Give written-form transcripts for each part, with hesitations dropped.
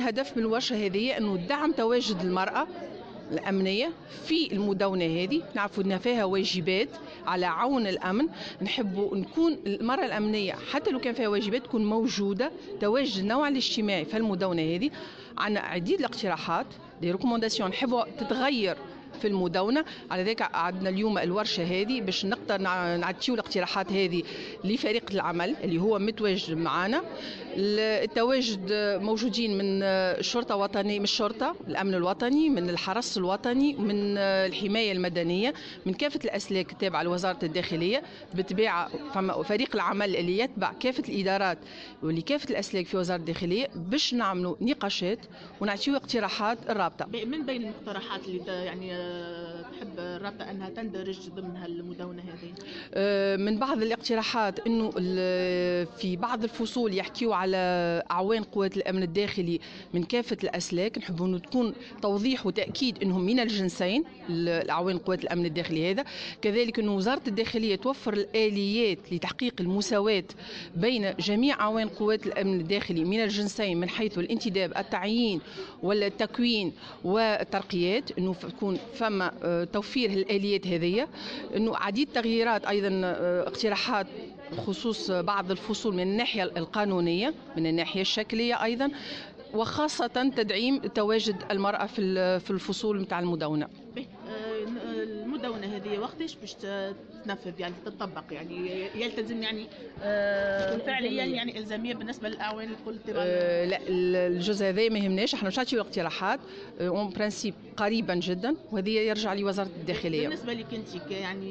هدف من الورشة هذه أنه دعم تواجد المرأة الأمنية في المدونة هذه. نعرفوا أن فيها واجبات على عون الأمن، نحبوا نكون المرأة الأمنية حتى لو كان فيها واجبات تكون موجودة، تواجد النوع الاجتماعي في المدونة هذه. عندنا عديد الاقتراحات دي ريكومونداسيون نحبوا تتغير في المدونة. على ذلك عندنا اليوم الورشة هذه باش نقدر نعطيو الاقتراحات هذه لفريق العمل اللي هو متواجد معنا. التواجد موجودين من الشرطة الوطنية، من الشرطة الأمن الوطني، من الحرس الوطني، من الحماية المدنية، من كافة الأسلاك التابعة لوزارة الداخلية. بالطبيعة فما فريق العمل اللي يتبع كافة الإدارات ولكافة الأسلاك في وزارة الداخلية باش نعملوا نقاشات ونعطيو اقتراحات الرابطة. من بين المقترحات اللي يعني تحب الرابطة أنها تندرج ضمنها المدونة هذه؟ من بعض الاقتراحات أنه في بعض الفصول يحكيوا على أعوان قوات الأمن الداخلي من كافة الأسلاك. نحبوا أنه تكون توضيح وتأكيد أنهم من الجنسين الأعوان قوات الأمن الداخلي هذا. كذلك أنه وزارة الداخلية توفر الآليات لتحقيق المساواة بين جميع أعوان قوات الأمن الداخلي من الجنسين من حيث الانتداب، التعيين والتكوين والترقيات، أنه تكون فما توفير الآليات هذه. أنه عديد تغييرات أيضا اقتراحات خصوص بعض الفصول من الناحية القانونية، من الناحية الشكلية أيضا، وخاصة تدعيم تواجد المرأة في الفصول متاع المدونة. المدونة هذه وقتاش باش تنفذ يعني تطبق، يعني يلتزم يعني فعليا يعني إلزامية بالنسبة للأعوان الكل تبع؟ لا، الجزء هذا ما يهمناش، احنا مش نعطيو الاقتراحات اون برانسيب قريبا جدا، وهذه يرجع لوزارة الداخلية. بالنسبة لك انت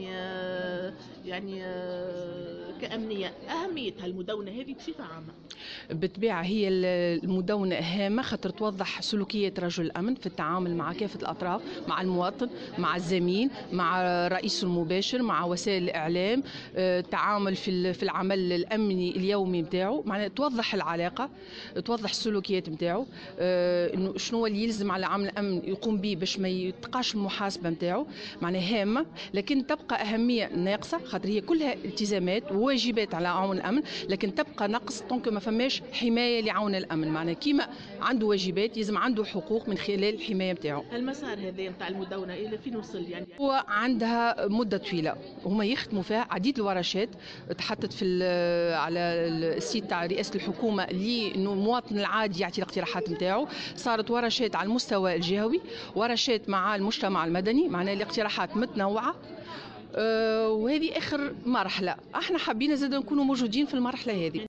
يعني كأمنية، أهمية المدونة هذه بصفة عامة؟ بالطبيعة هي المدونة هامة خاطر توضح سلوكيات رجل الأمن في التعامل مع كافة الأطراف، مع المواطن، مع الزميل، مع الرئيس المباشر، مع وسائل الإعلام، التعامل في العمل الأمني اليومي متاعه. معناها توضح العلاقة، توضح السلوكيات متاعه، إنه شنو اللي يلزم على عامل الأمن يقوم به باش ما يتقاش المحاسبة متاعه. معناها هامة، لكن تبقى أهمية ناقصة خاطر هي كلها التزامات وواجبات على عون الأمن، لكن تبقى نقص طونك ما فماش حماية لعون الأمن. معناها كيما عنده واجبات يلزم عنده حقوق من خلال الحماية متاعه. المسار هذا متاع المدونة إلى فين وصل يعني؟ هو عندها مدة طويلة، هما يختموا فيها عديد الورشات تحطت على السيت تاع رئاسة الحكومة لأنه المواطن العادي يعطي الاقتراحات نتاعو. صارت ورشات على المستوى الجهوي، ورشات مع المجتمع المدني، معناها الاقتراحات متنوعة. وهذه آخر مرحلة، احنا حابين زاد نكونوا موجودين في المرحلة هذه.